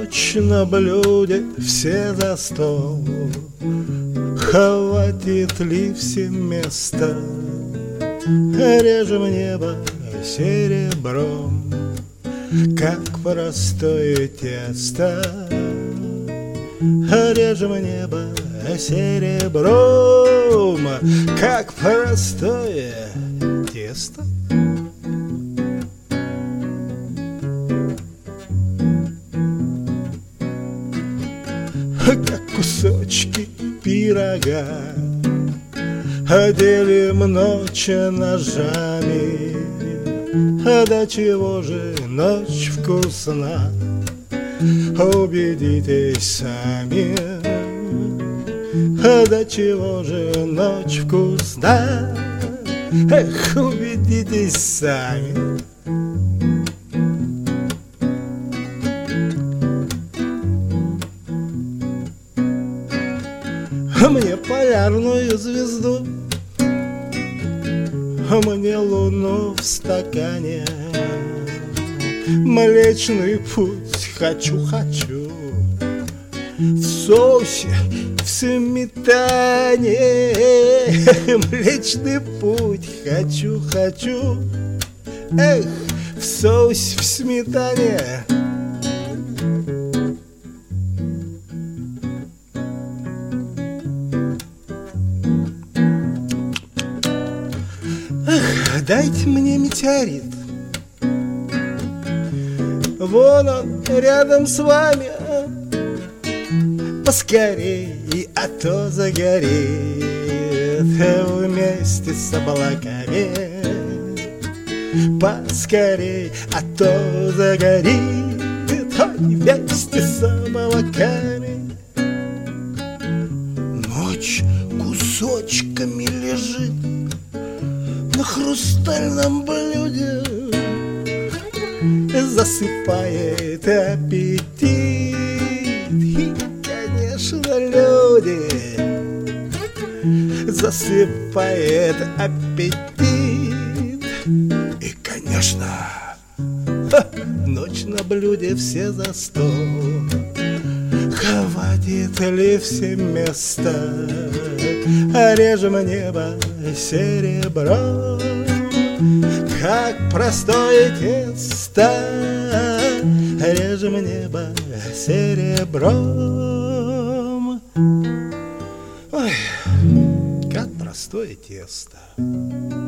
Ночь на блюде, все за стол. Хватит ли всем места? Режем небо серебром, как простое тесто. Режем небо серебром, как простое тесто. Как кусочки пирога делим ночь ножами. До чего же ночь вкусна, убедитесь сами. До чего же ночь вкусна, эх, убедитесь сами. Мне полярную звезду, мне луну в стакане, Млечный путь хочу-хочу, в соусе, в сметане. Млечный путь хочу-хочу, эх, в соусе, в сметане. Эх, дайте мне метеорит, вон он рядом с вами, поскорей, а то загорит вместе с облаками. Поскорей, а то загорит вместе с облаками. Ночь кусочками лежит на хрустальном блюде, засыпает аппетит. И, конечно, люди, засыпает аппетит. И, конечно, ночь на блюде, все за стол. Хватит ли всем места? Режем небо серебро, как простое тесто. Режем небо серебром, ой, как простое тесто.